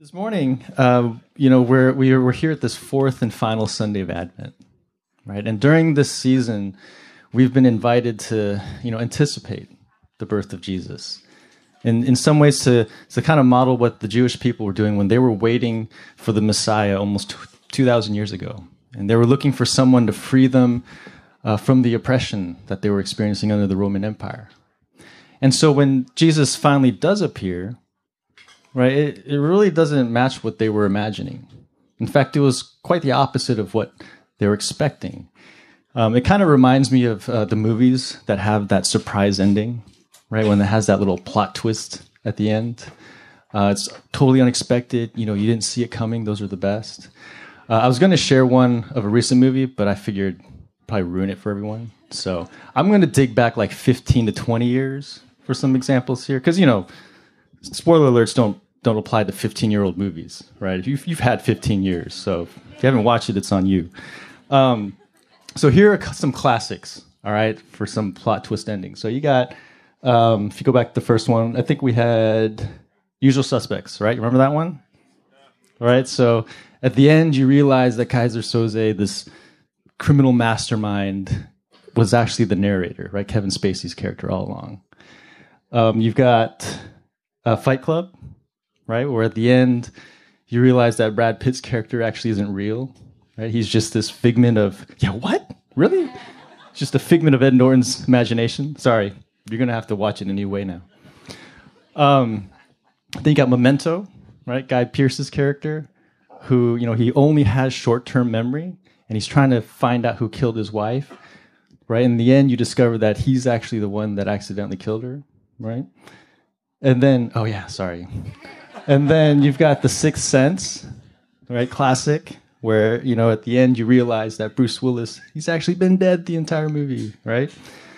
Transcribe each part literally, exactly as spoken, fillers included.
This morning, uh, you know, we're we are, we're here at this fourth and final Sunday of Advent, right? And during this season, we've been invited to, you know, anticipate the birth of Jesus, and in some ways to to kind of model what the Jewish people were doing when they were waiting for the Messiah almost two thousand years ago, and they were looking for someone to free them uh, from the oppression that they were experiencing under the Roman Empire. And so when Jesus finally does appear, right, it, it really doesn't match what they were imagining. In fact, it was quite the opposite of what they were expecting. Um, it kind of reminds me of uh, the movies that have that surprise ending, right, when it has that little plot twist at the end. Uh, it's totally unexpected. You know, you didn't see it coming. Those are the best. Uh, I was going to share one of a recent movie, but I figured I'd probably ruin it for everyone. So I'm going to dig back like fifteen to twenty years for some examples here, because, you know, spoiler alerts don't don't apply to fifteen-year-old movies, right? If you've, you've had fifteen years, so if you haven't watched it, it's on you. Um, so here are some classics, all right, for some plot twist endings. So you got, um, if you go back to the first one, I think we had Usual Suspects, right? You remember that one? All right, so at the end, you realize that Kaiser Soze, this criminal mastermind, was actually the narrator, right? Kevin Spacey's character all along. Um, you've got uh, Fight Club, right? Where at the end, you realize that Brad Pitt's character actually isn't real, right? He's just this figment of, yeah, what? Really? It's just a figment of Ed Norton's imagination. Sorry, you're going to have to watch it in a new way now. Um, then you got Memento, right? Guy Pearce's character, who, you know, he only has short-term memory, and he's trying to find out who killed his wife, right? In the end, you discover that he's actually the one that accidentally killed her, right? And then, oh yeah, sorry. And then you've got The Sixth Sense, right? Classic, where, you know, at the end you realize that Bruce Willis, he's actually been dead the entire movie, right?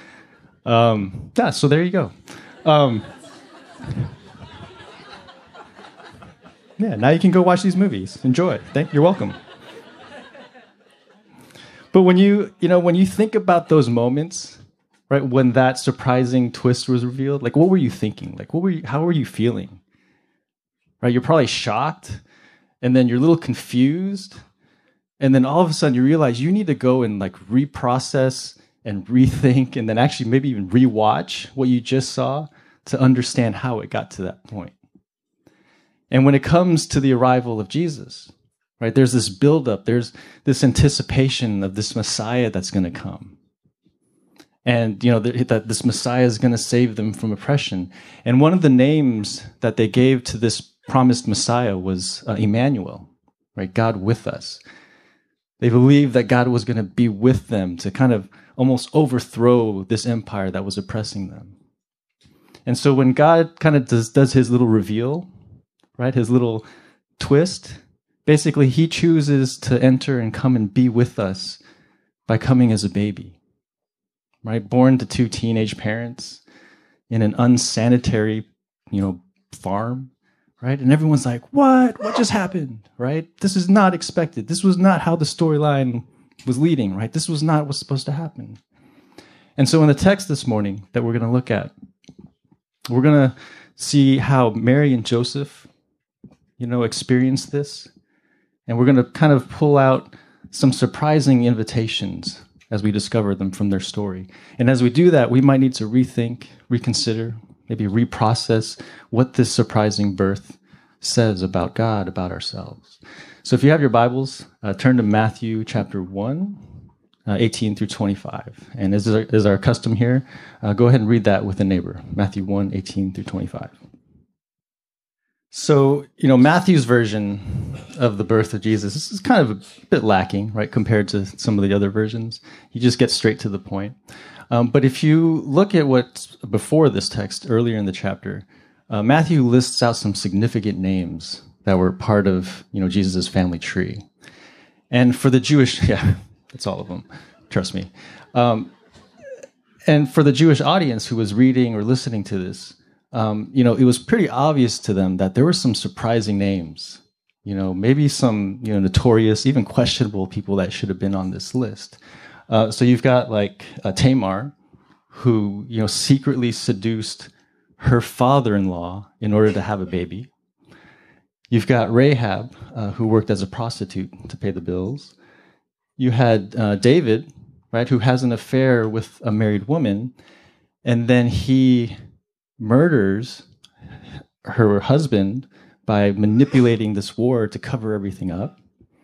Um, yeah, so there you go. Um, yeah, now you can go watch these movies. Enjoy. Thank, you're welcome. But when you, you know, when you think about those moments, right, when that surprising twist was revealed, like, what were you thinking? Like, what were you, how were you feeling? Right, you're probably shocked, and then you're a little confused, and then all of a sudden you realize you need to go and like reprocess and rethink, and then actually maybe even rewatch what you just saw to understand how it got to that point. And when it comes to the arrival of Jesus, right, there's this buildup, there's this anticipation of this Messiah that's going to come. And, you know, that this Messiah is going to save them from oppression. And one of the names that they gave to this promised Messiah was uh, Emmanuel, right? God with us. They believed that God was going to be with them to kind of almost overthrow this empire that was oppressing them. And so when God kind of does, does his little reveal, right, his little twist, basically he chooses to enter and come and be with us by coming as a baby, right? Born to two teenage parents in an unsanitary, you know, farm. Right? And everyone's like, what? What just happened? Right? This is not expected. This was not how the storyline was leading, right? This was not what was supposed to happen. And so in the text this morning that we're going to look at, we're going to see how Mary and Joseph, you know, experienced this. And we're going to kind of pull out some surprising invitations as we discover them from their story. And as we do that, we might need to rethink, reconsider, maybe reprocess what this surprising birth says about God, about ourselves. So if you have your Bibles, uh, turn to Matthew chapter one, uh, eighteen through twenty-five. And as is our, as our custom here, uh, go ahead and read that with a neighbor. Matthew one, eighteen through twenty-five. So, you know, Matthew's version of the birth of Jesus this is kind of a bit lacking, right, compared to some of the other versions. He just gets straight to the point. Um, but if you look at what's before this text, earlier in the chapter, uh, Matthew lists out some significant names that were part of, you know, Jesus' family tree. And for the Jewish, yeah, that's all of them, trust me. Um, and for the Jewish audience who was reading or listening to this, um, you know, it was pretty obvious to them that there were some surprising names, you know, maybe some, you know, notorious, even questionable people that should have been on this list. Uh, so you've got like uh, Tamar, who, you know, secretly seduced her father-in-law in order to have a baby. You've got Rahab, uh, who worked as a prostitute to pay the bills. You had uh, David, right, who has an affair with a married woman, and then he murders her husband by manipulating this war to cover everything up.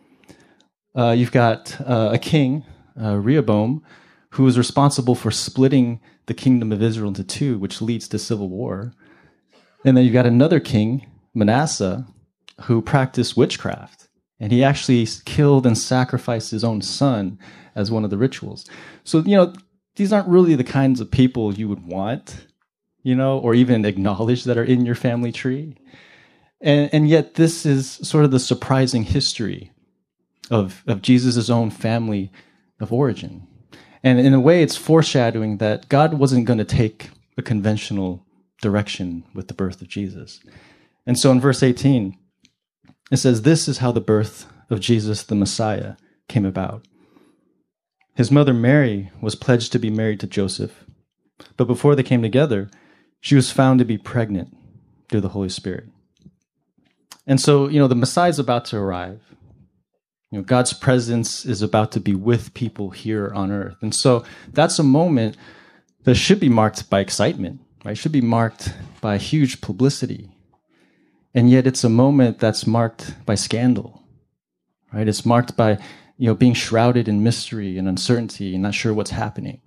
Uh, you've got uh, a king, uh, Rehoboam, who is responsible for splitting the kingdom of Israel into two, which leads to civil war. And then you've got another king, Manasseh, who practiced witchcraft. And he actually killed and sacrificed his own son as one of the rituals. So, you know, these aren't really the kinds of people you would want, you know, or even acknowledge that are in your family tree. And, and yet this is sort of the surprising history of, of Jesus' own family of origin. And in a way, it's foreshadowing that God wasn't going to take a conventional direction with the birth of Jesus. And so in verse eighteen, it says, "This is how the birth of Jesus the Messiah came about. His mother Mary was pledged to be married to Joseph, but before they came together, she was found to be pregnant through the Holy Spirit." And so, you know, the Messiah is about to arrive. You know, God's presence is about to be with people here on earth. And so that's a moment that should be marked by excitement, right? It should be marked by huge publicity. And yet it's a moment that's marked by scandal, right? It's marked by, you know, being shrouded in mystery and uncertainty and not sure what's happening.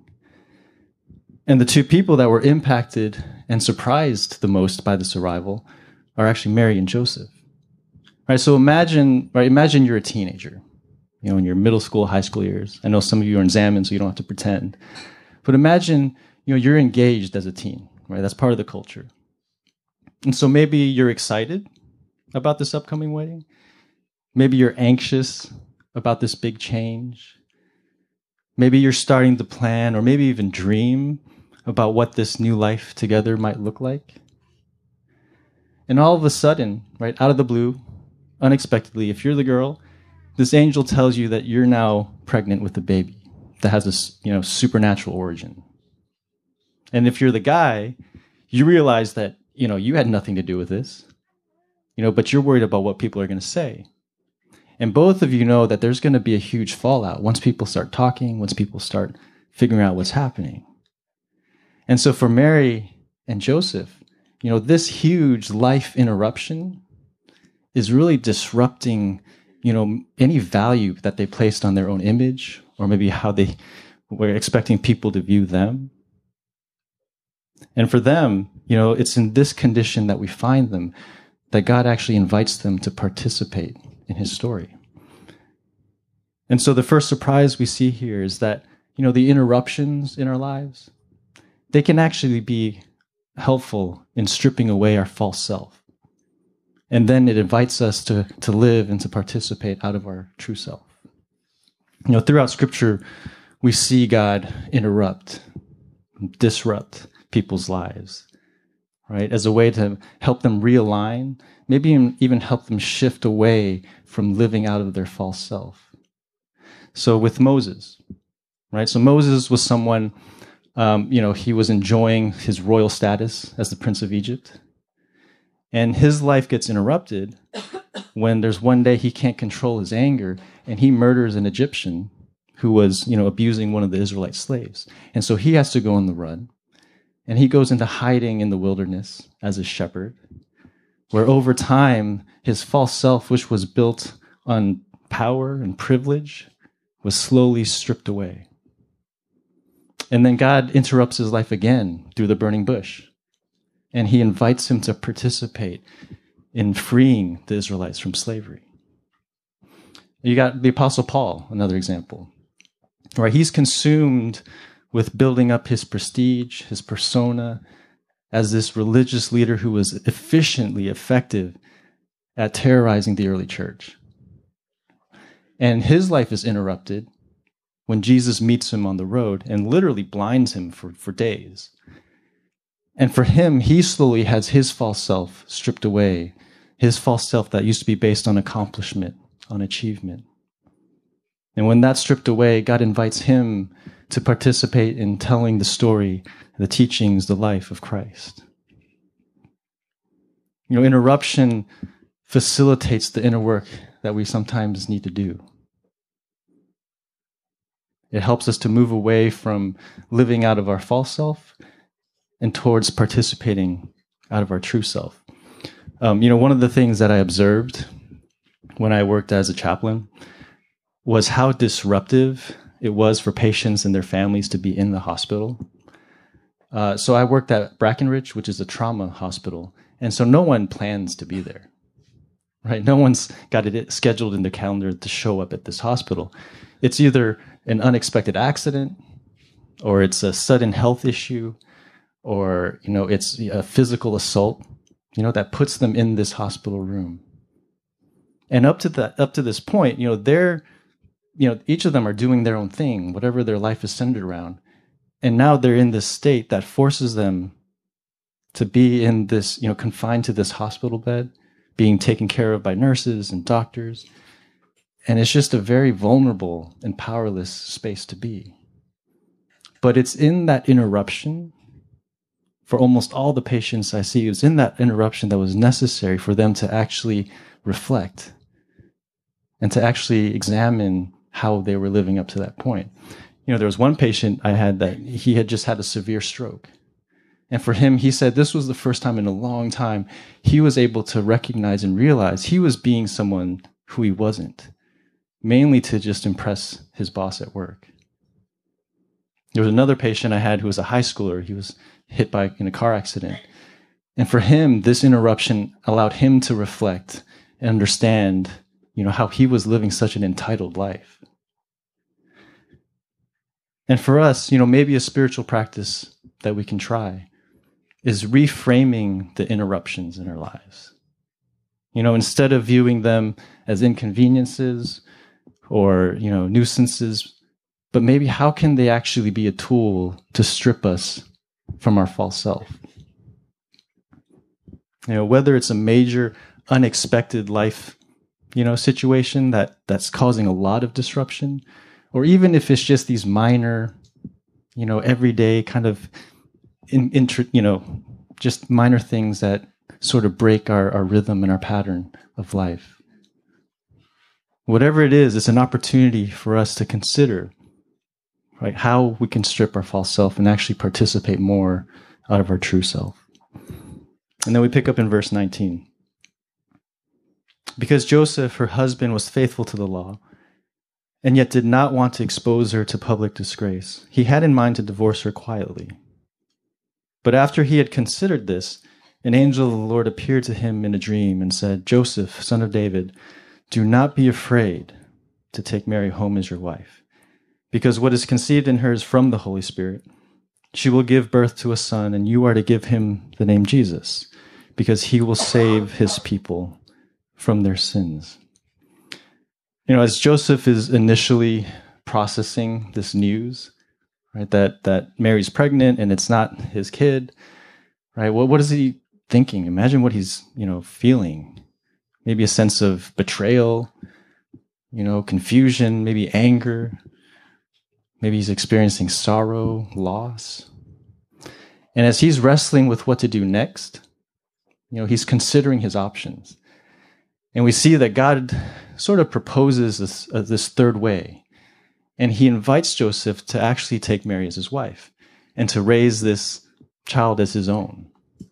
And the two people that were impacted and surprised the most by this arrival are actually Mary and Joseph. Right, so imagine, right, imagine you're a teenager, you know, in your middle school, high school years. I know some of you are in Zaman, so you don't have to pretend. But imagine, you know, you're engaged as a teen, right? That's part of the culture. And so maybe you're excited about this upcoming wedding. Maybe you're anxious about this big change. Maybe you're starting to plan or maybe even dream about what this new life together might look like. And all of a sudden, right, out of the blue, unexpectedly, if you're the girl, this angel tells you that you're now pregnant with a baby that has this, you know, supernatural origin. And if you're the guy, you realize that, you know, you had nothing to do with this, you know, but you're worried about what people are going to say. And both of you know that there's going to be a huge fallout once people start talking, once people start figuring out what's happening. And so for Mary and Joseph, you know, this huge life interruption is really disrupting, you know, any value that they placed on their own image or maybe how they were expecting people to view them. And for them, you know, it's in this condition that we find them, that God actually invites them to participate in his story. And so the first surprise we see here is that, you know, the interruptions in our lives, they can actually be helpful in stripping away our false self. And then it invites us to, to live and to participate out of our true self. You know, throughout Scripture, we see God interrupt, disrupt people's lives, right? As a way to help them realign, maybe even help them shift away from living out of their false self. So with Moses, right? So Moses was someone, um, you know, he was enjoying his royal status as the Prince of Egypt. And his life gets interrupted when there's one day he can't control his anger and he murders an Egyptian who was, you know, abusing one of the Israelite slaves. And so he has to go on the run. And he goes into hiding in the wilderness as a shepherd, where over time, his false self, which was built on power and privilege, was slowly stripped away. And then God interrupts his life again through the burning bush. And he invites him to participate in freeing the Israelites from slavery. You got the Apostle Paul, another example. Right? He's consumed with building up his prestige, his persona, as this religious leader who was efficiently effective at terrorizing the early church. And his life is interrupted when Jesus meets him on the road and literally blinds him for, for days. And for him, he slowly has his false self stripped away, his false self that used to be based on accomplishment, on achievement. And when that's stripped away, God invites him to participate in telling the story, the teachings, the life of Christ. You know, interruption facilitates the inner work that we sometimes need to do. It helps us to move away from living out of our false self and towards participating out of our true self. Um, you know, one of the things that I observed when I worked as a chaplain was how disruptive it was for patients and their families to be in the hospital. Uh, so I worked at Brackenridge, which is a trauma hospital. And so no one plans to be there, right? No one's got it scheduled in the calendar to show up at this hospital. It's either an unexpected accident, or it's a sudden health issue, or, you know, it's a physical assault, you know, that puts them in this hospital room. And up to that, up to this point, you know, they're, you know, each of them are doing their own thing, whatever their life is centered around. And now they're in this state that forces them to be in this, you know, confined to this hospital bed, being taken care of by nurses and doctors. And it's just a very vulnerable and powerless space to be. But it's in that interruption, for almost all the patients I see, it was in that interruption that was necessary for them to actually reflect and to actually examine how they were living up to that point. You know, there was one patient I had that he had just had a severe stroke. And for him, he said this was the first time in a long time he was able to recognize and realize he was being someone who he wasn't, mainly to just impress his boss at work. There was another patient I had who was a high schooler. He was hit by in a car accident. And for him, this interruption allowed him to reflect and understand, you know, how he was living such an entitled life. And for us, you know, maybe a spiritual practice that we can try is reframing the interruptions in our lives. You know, instead of viewing them as inconveniences or, you know, nuisances, but maybe how can they actually be a tool to strip us from our false self? You know, whether it's a major unexpected life, you know, situation that that's causing a lot of disruption, or even if it's just these minor, you know, everyday kind of, in, in, you know, just minor things that sort of break our, our rhythm and our pattern of life. Whatever it is, it's an opportunity for us to consider, right, how we can strip our false self and actually participate more out of our true self. And then we pick up in verse nineteen. Because Joseph, her husband, was faithful to the law, and yet did not want to expose her to public disgrace, he had in mind to divorce her quietly. But after he had considered this, an angel of the Lord appeared to him in a dream and said, Joseph, son of David, do not be afraid to take Mary home as your wife, because what is conceived in her is from the Holy Spirit. She will give birth to a son, and you are to give him the name Jesus, because he will save his people from their sins. You know, as Joseph is initially processing this news, right, that, that Mary's pregnant and it's not his kid, right, what, what is he thinking? Imagine what he's, you know, feeling. Maybe a sense of betrayal, you know, confusion, maybe anger. Maybe he's experiencing sorrow, loss. And as he's wrestling with what to do next, you know, he's considering his options. And we see that God sort of proposes this, uh, this third way. And he invites Joseph to actually take Mary as his wife and to raise this child as his own.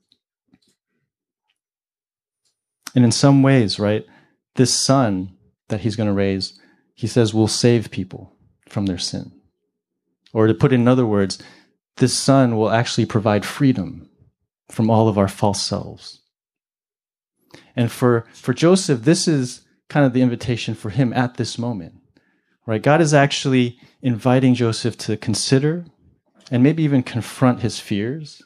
And in some ways, right, this son that he's going to raise, he says, will save people from their sin. Or to put it in other words, this son will actually provide freedom from all of our false selves. And for, for Joseph, this is kind of the invitation for him at this moment, right? God is actually inviting Joseph to consider and maybe even confront his fears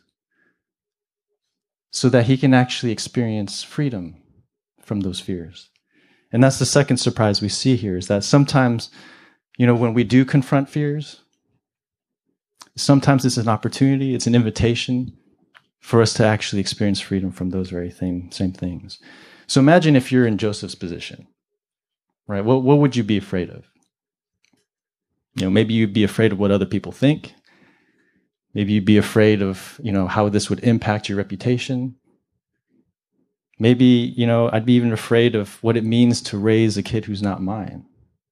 so that he can actually experience freedom from those fears. And that's the second surprise we see here, is that sometimes, you know, when we do confront fears, sometimes it's an opportunity, it's an invitation for us to actually experience freedom from those very thing, same things. So imagine if you're in Joseph's position, right? What, what would you be afraid of? You know, maybe you'd be afraid of what other people think. Maybe you'd be afraid of, you know, how this would impact your reputation. Maybe, you know, I'd be even afraid of what it means to raise a kid who's not mine.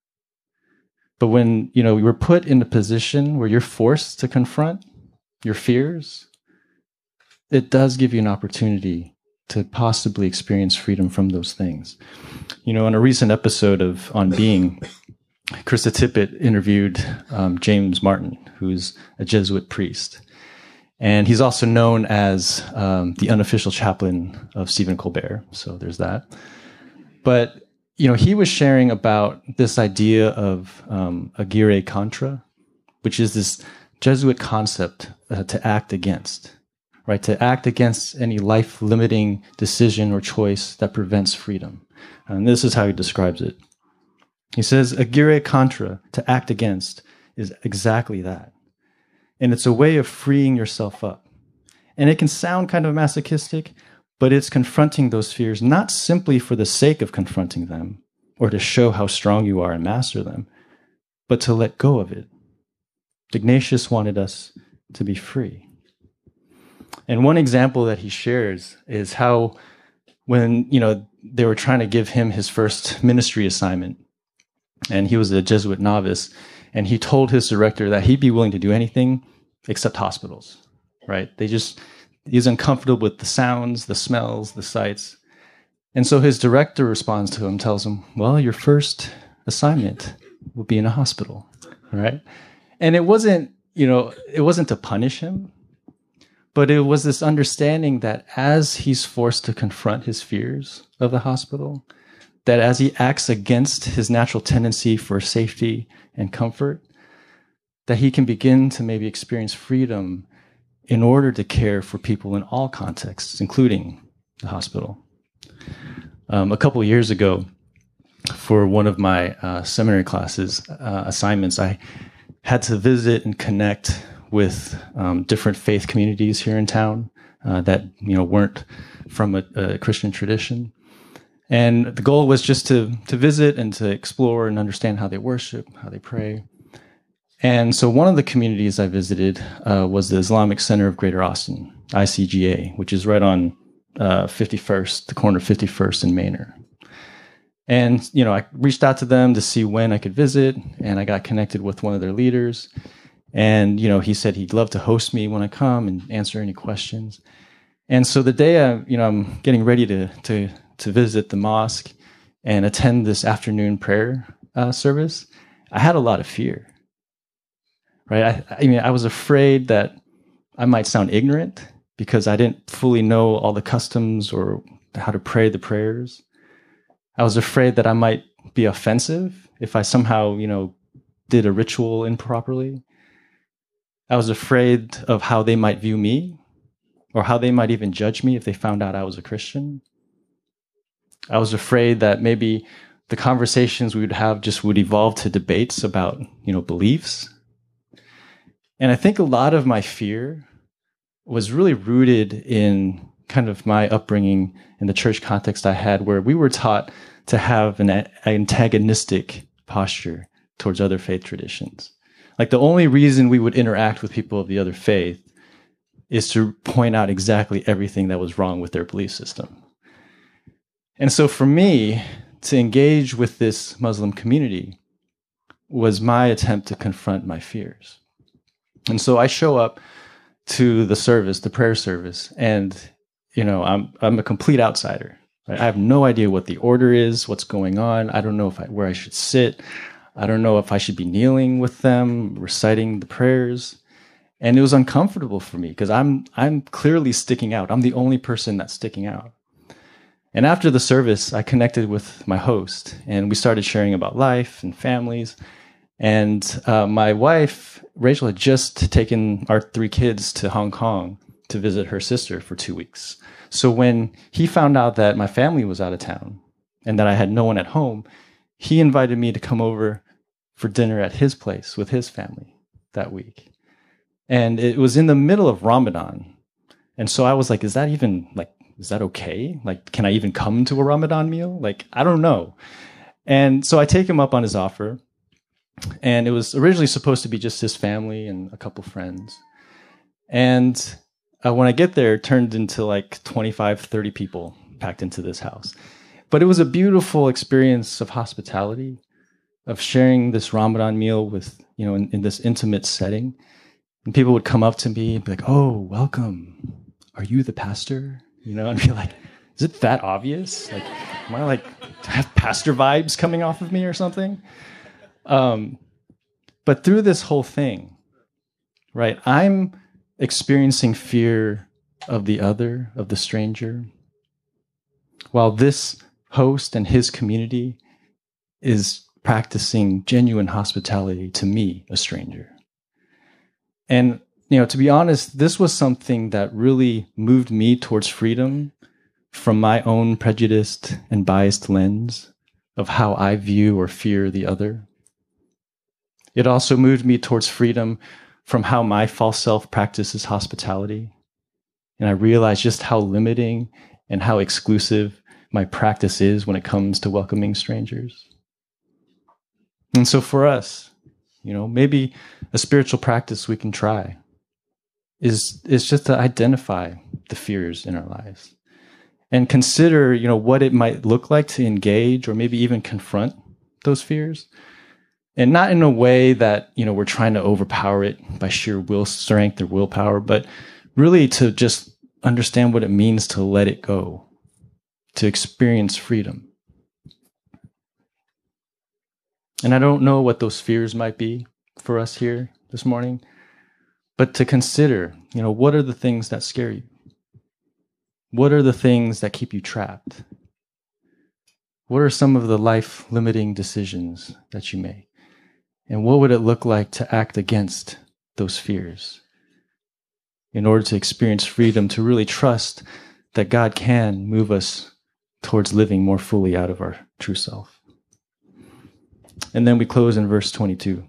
But when, you know, you're put in a position where you're forced to confront your fears, it does give you an opportunity to possibly experience freedom from those things. You know, in a recent episode of On Being, Krista Tippett interviewed um, James Martin, who's a Jesuit priest. And he's also known as um, the unofficial chaplain of Stephen Colbert. So there's that. But, you know, he was sharing about this idea of um, agere contra, which is this Jesuit concept uh, to act against, right? To act against any life-limiting decision or choice that prevents freedom. And this is how he describes it. He says, agere contra, to act against, is exactly that. And it's a way of freeing yourself up. And it can sound kind of masochistic, but it's confronting those fears, not simply for the sake of confronting them or to show how strong you are and master them, but to let go of it. Ignatius wanted us to be free. And one example that he shares is how when, you know, they were trying to give him his first ministry assignment, and he was a Jesuit novice, and he told his director that he'd be willing to do anything except hospitals, right? They just, he's uncomfortable with the sounds, the smells, the sights. And so his director responds to him, tells him, well, your first assignment will be in a hospital, right? And it wasn't, you know, it wasn't to punish him, but it was this understanding that as he's forced to confront his fears of the hospital, that as he acts against his natural tendency for safety and comfort, that he can begin to maybe experience freedom in order to care for people in all contexts, including the hospital. Um, a couple of years ago, for one of my uh, seminary classes uh, assignments, I had to visit and connect with um, different faith communities here in town uh, that, you know, weren't from a, a Christian tradition. And the goal was just to to visit and to explore and understand how they worship, how they pray. And so one of the communities I visited uh, was the Islamic Center of Greater Austin, I C G A, which is right on uh, fifty-first, the corner of fifty-first and Manor. And, you know, I reached out to them to see when I could visit, and I got connected with one of their leaders. And, you know, he said he'd love to host me when I come and answer any questions. And so the day I, you know, I'm getting ready to to to visit the mosque and attend this afternoon prayer uh, service, I had a lot of fear. Right? I, I mean, I was afraid that I might sound ignorant because I didn't fully know all the customs or how to pray the prayers. I was afraid that I might be offensive if I somehow, you know, did a ritual improperly. I was afraid of how they might view me or how they might even judge me if they found out I was a Christian. I was afraid that maybe the conversations we would have just would evolve to debates about, you know, beliefs. And I think a lot of my fear was really rooted in kind of my upbringing in the church context I had, where we were taught to have an antagonistic posture towards other faith traditions. Like the only reason we would interact with people of the other faith is to point out exactly everything that was wrong with their belief system. And so for me, to engage with this Muslim community was my attempt to confront my fears. And so I show up to the service, the prayer service, and, you know, I'm I'm a complete outsider. Right? I have no idea what the order is, what's going on. I don't know if I, where I should sit. I don't know if I should be kneeling with them, reciting the prayers. And it was uncomfortable for me because I'm I'm clearly sticking out. I'm the only person that's sticking out. And after the service, I connected with my host, and we started sharing about life and families. And uh, my wife, Rachel, had just taken our three kids to Hong Kong to visit her sister for two weeks. So when he found out that my family was out of town and that I had no one at home, he invited me to come over for dinner at his place with his family that week. And it was in the middle of Ramadan. And so I was like, is that even, like, is that okay? Like, can I even come to a Ramadan meal? Like, I don't know. And so I take him up on his offer. And it was originally supposed to be just his family and a couple friends. And uh, when I get there, it turned into like twenty-five, thirty people packed into this house. But it was a beautiful experience of hospitality, of sharing this Ramadan meal with, you know, in, in this intimate setting. And people would come up to me and be like, oh, welcome. Are you the pastor? You know, and be like, is it that obvious? Like, am I like, do I have pastor vibes coming off of me or something? Um, but through this whole thing, right, I'm experiencing fear of the other, of the stranger, while this host and his community is practicing genuine hospitality to me, a stranger. And, you know, to be honest, this was something that really moved me towards freedom from my own prejudiced and biased lens of how I view or fear the other. It also moved me towards freedom from how my false self practices hospitality. And I realized just how limiting and how exclusive my practice is when it comes to welcoming strangers. And so for us, you know, maybe a spiritual practice we can try is, is just to identify the fears in our lives and consider, you know, what it might look like to engage or maybe even confront those fears. And not in a way that, you know, we're trying to overpower it by sheer will strength or willpower, but really to just understand what it means to let it go, to experience freedom. And I don't know what those fears might be for us here this morning, but to consider, you know, what are the things that scare you? What are the things that keep you trapped? What are some of the life-limiting decisions that you make? And what would it look like to act against those fears in order to experience freedom, to really trust that God can move us towards living more fully out of our true self? And then we close in verse twenty-two.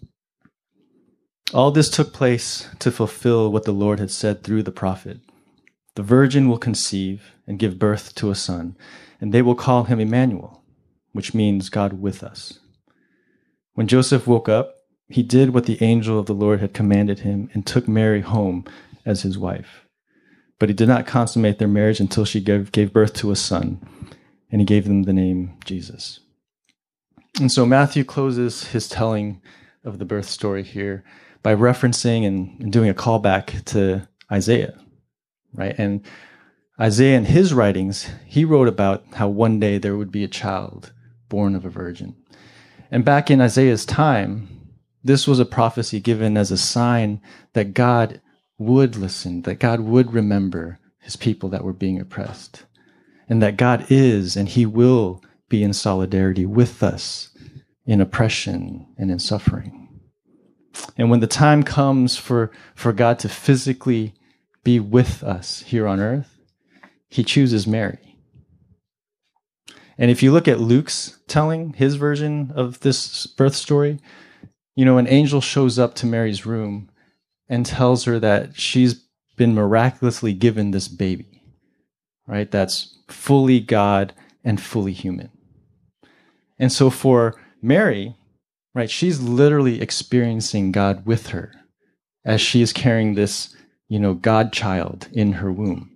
All this took place to fulfill what the Lord had said through the prophet. The virgin will conceive and give birth to a son, and they will call him Emmanuel, which means God with us. When Joseph woke up, he did what the angel of the Lord had commanded him and took Mary home as his wife. But he did not consummate their marriage until she gave, gave birth to a son, and he gave them the name Jesus. And so Matthew closes his telling of the birth story here by referencing and, and doing a callback to Isaiah, right? And Isaiah, in his writings, he wrote about how one day there would be a child born of a virgin. And back in Isaiah's time, this was a prophecy given as a sign that God would listen, that God would remember his people that were being oppressed, and that God is and he will be in solidarity with us in oppression and in suffering. And when the time comes for, for God to physically be with us here on earth, he chooses Mary. And if you look at Luke's telling, his version of this birth story, you know, an angel shows up to Mary's room and tells her that she's been miraculously given this baby, right? That's fully God and fully human. And so for Mary, right, she's literally experiencing God with her as she is carrying this, you know, God child in her womb.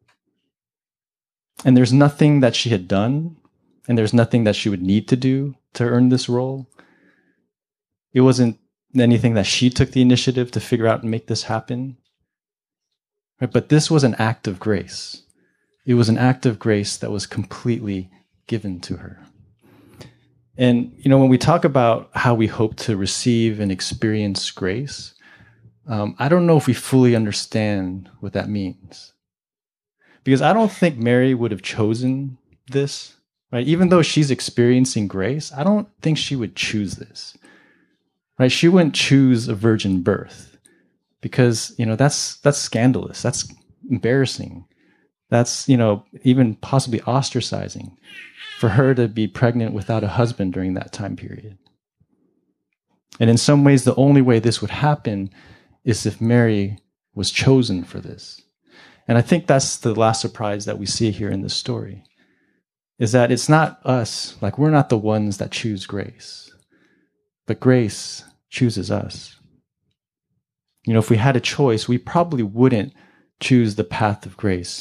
And there's nothing that she had done, and there's nothing that she would need to do to earn this role. It wasn't anything that she took the initiative to figure out and make this happen. Right? But this was an act of grace. It was an act of grace that was completely given to her. And, you know, when we talk about how we hope to receive and experience grace, um, I don't know if we fully understand what that means. Because I don't think Mary would have chosen this, right? Even though she's experiencing grace, I don't think she would choose this, right? She wouldn't choose a virgin birth because, you know, that's, that's scandalous. That's embarrassing. That's, you know, even possibly ostracizing for her to be pregnant without a husband during that time period. And in some ways, the only way this would happen is if Mary was chosen for this. And I think that's the last surprise that we see here in this story, is that it's not us, like we're not the ones that choose grace, but grace chooses us. You know, if we had a choice, we probably wouldn't choose the path of grace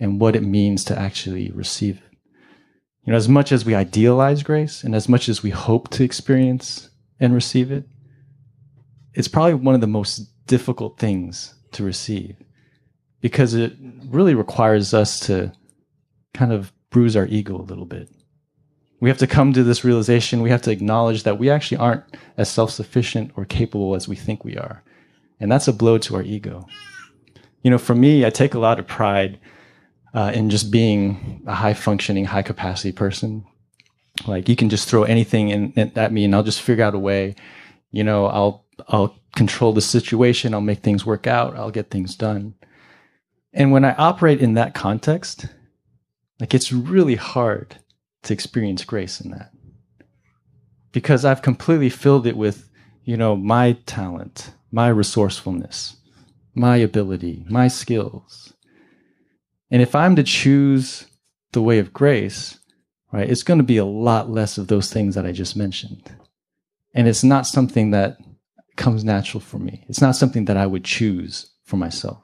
and what it means to actually receive it. You know, as much as we idealize grace and as much as we hope to experience and receive it, it's probably one of the most difficult things to receive because it really requires us to kind of bruise our ego a little bit. We have to come to this realization. We have to acknowledge that we actually aren't as self-sufficient or capable as we think we are. And that's a blow to our ego. You know, for me, I take a lot of pride uh, in just being a high-functioning, high-capacity person. Like, you can just throw anything in, in, at me, and I'll just figure out a way. You know, I'll I'll control the situation. I'll make things work out. I'll get things done. And when I operate in that context, like, it's really hard to experience grace in that. Because I've completely filled it with, you know, my talent, my resourcefulness, my ability, my skills. And if I'm to choose the way of grace, right, it's going to be a lot less of those things that I just mentioned. And it's not something that comes natural for me. It's not something that I would choose for myself.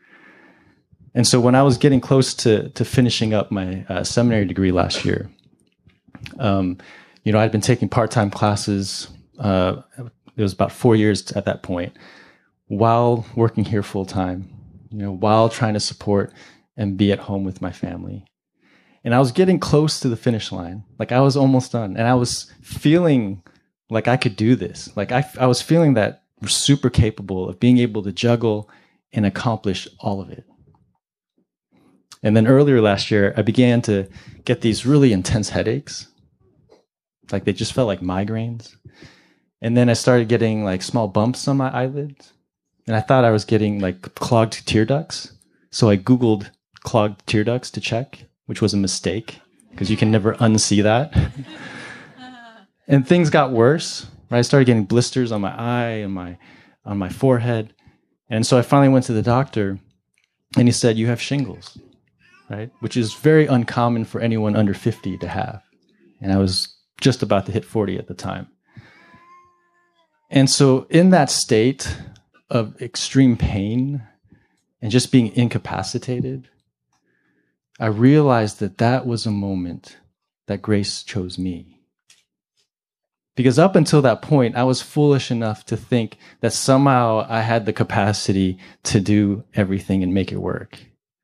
And so when I was getting close to, to finishing up my uh, seminary degree last year, um, you know, I'd been taking part-time classes. Uh, it was about four years at that point, while working here full-time, you know, while trying to support and be at home with my family. And I was getting close to the finish line. Like, I was almost done. And I was feeling like I could do this. Like, I, I was feeling that we're super capable of being able to juggle and accomplish all of it. And then earlier last year, I began to get these really intense headaches. Like, they just felt like migraines. And then I started getting like small bumps on my eyelids. And I thought I was getting like clogged tear ducts. So I Googled clogged tear ducts to check, which was a mistake because you can never unsee that. And things got worse. Right? I started getting blisters on my eye and my on my forehead. And so I finally went to the doctor, and he said, "You have shingles," right? Which is very uncommon for anyone under fifty to have. And I was just about to hit forty at the time. And so in that state of extreme pain and just being incapacitated, I realized that that was a moment that grace chose me. Because up until that point, I was foolish enough to think that somehow I had the capacity to do everything and make it work.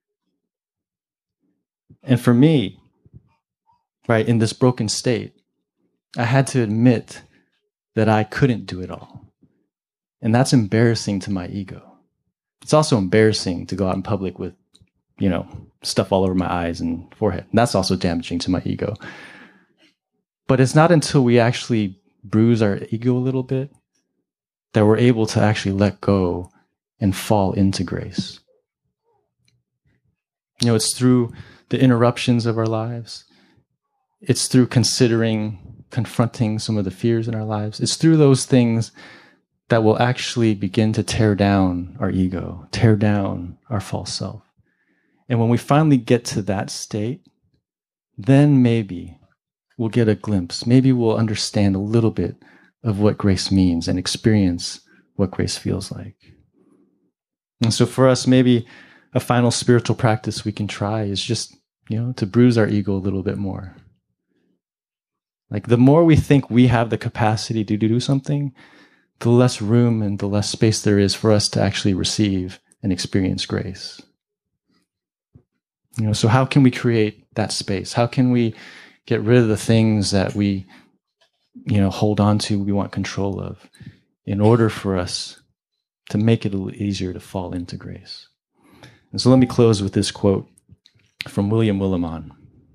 And for me, right, in this broken state, I had to admit that I couldn't do it all. And that's embarrassing to my ego. It's also embarrassing to go out in public with, you know, stuff all over my eyes and forehead. And that's also damaging to my ego. But it's not until we actually bruise our ego a little bit that we're able to actually let go and fall into grace. You know, it's through the interruptions of our lives. It's through considering, confronting some of the fears in our lives. It's through those things that will actually begin to tear down our ego, tear down our false self. And when we finally get to that state, then maybe we'll get a glimpse. Maybe we'll understand a little bit of what grace means and experience what grace feels like. And so for us, maybe a final spiritual practice we can try is just, you know, to bruise our ego a little bit more. Like, the more we think we have the capacity to do something, the less room and the less space there is for us to actually receive and experience grace. You know, so how can we create that space? How can we get rid of the things that we, you know, hold on to, we want control of, in order for us to make it a little easier to fall into grace? And so let me close with this quote from William Willimon.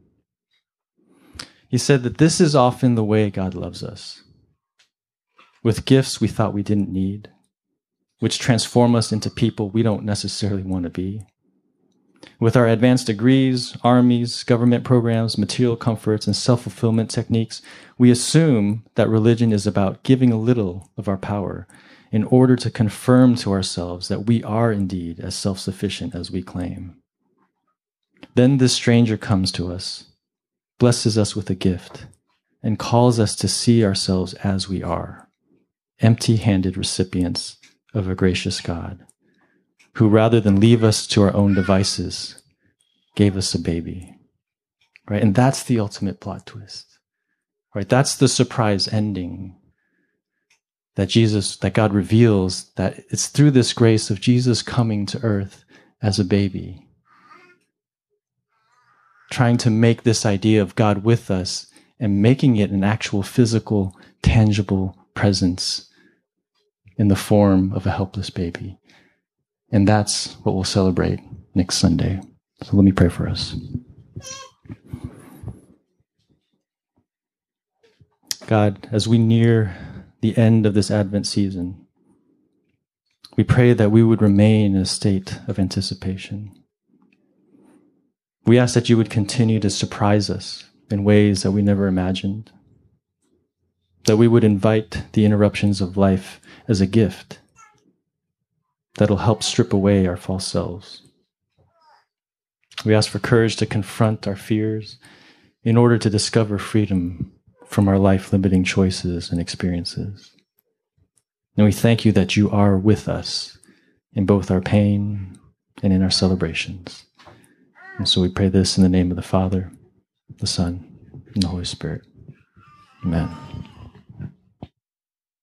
He said that this is often the way God loves us, with gifts we thought we didn't need, which transform us into people we don't necessarily want to be. With our advanced degrees, armies, government programs, material comforts, and self-fulfillment techniques, we assume that religion is about giving a little of our power in order to confirm to ourselves that we are indeed as self-sufficient as we claim. Then this stranger comes to us, blesses us with a gift, and calls us to see ourselves as we are, empty-handed recipients of a gracious God, who rather than leave us to our own devices, gave us a baby, right? And that's the ultimate plot twist, right? That's the surprise ending that Jesus, that God reveals, that it's through this grace of Jesus coming to earth as a baby, trying to make this idea of God with us and making it an actual physical, tangible presence in the form of a helpless baby. And that's what we'll celebrate next Sunday. So let me pray for us. God, as we near the end of this Advent season, we pray that we would remain in a state of anticipation. We ask that you would continue to surprise us in ways that we never imagined, that we would invite the interruptions of life as a gift that'll help strip away our false selves. We ask for courage to confront our fears in order to discover freedom from our life-limiting choices and experiences. And we thank you that you are with us in both our pain and in our celebrations. And so we pray this in the name of the Father, the Son, and the Holy Spirit. Amen.